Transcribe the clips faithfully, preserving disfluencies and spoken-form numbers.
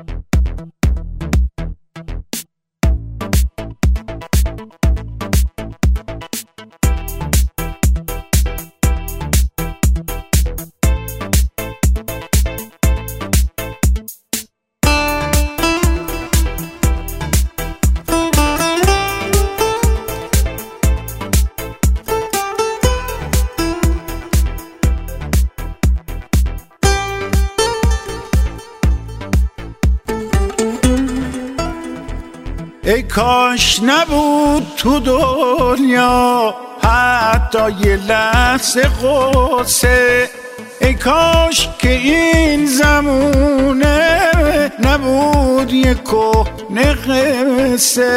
ای کاش نبود تو دنیا حتی یه لحظه غصه، ای کاش که این زمونه نبود یه کهنه قصه.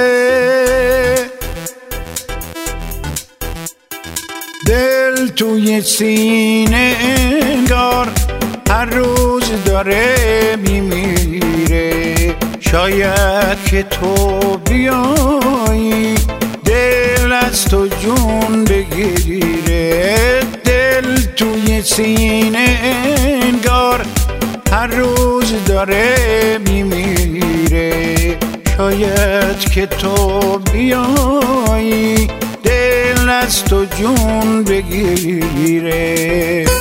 دل توی سینه انگار هر روز داره میمیره، شاید که تو بیایی دل از تو جون بگیره. دل توی سینه انگار هر روز داره میمیره، شاید که تو بیایی دل از تو جون بگیره.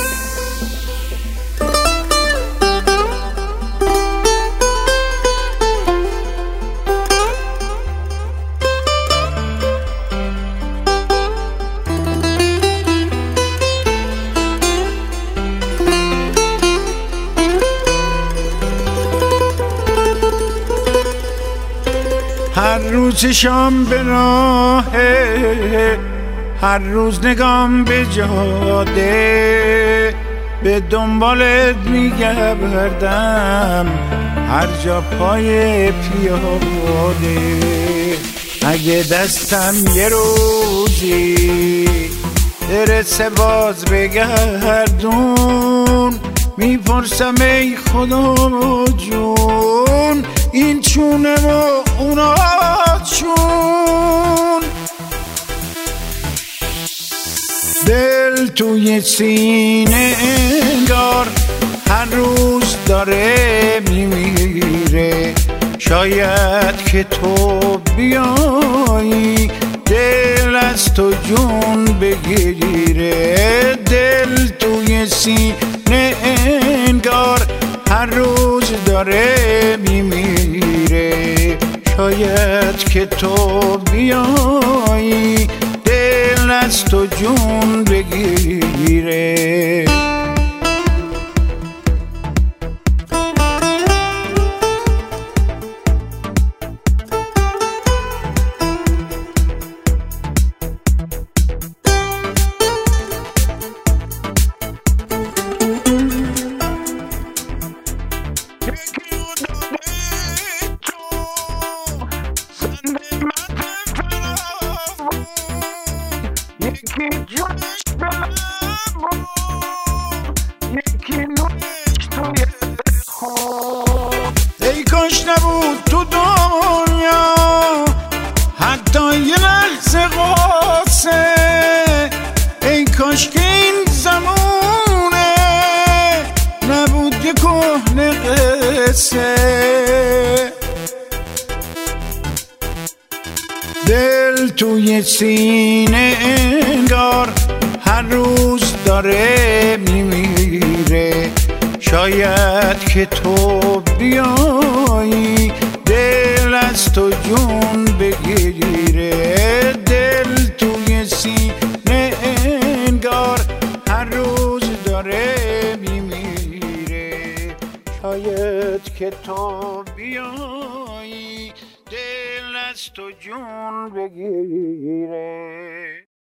هر روز شام به راهه، هر روز نگام به جاده، به دنبالت میگردم هر جا پای پیاده. اگه دستم یه روزی برسه باز بگردون، میپرسم ای خدا جون این چونه و اونا چون. دل توی سینه انگار هر روز داره میمیره، شاید که تو بیایی دل از تو جون بگیره. دل توی سینه انگار هر روز داره میمیره، شاید که تو بیایی دل از تو جون بگیره. یکی جونش بلبون، یکی نوش توی خون. ای کاش نبود تو دنیا حتی یه لحظه قصه، ای کاش که این زمونه نبود یه کهنه قصه. دل توی سینه انگار هر روز داره میمیره، شاید که تو بیایی دل از تو جون بگیره. دل توی سینه انگار هر روز داره میمیره، شاید که تو بیایی دل از تو جون بگیره.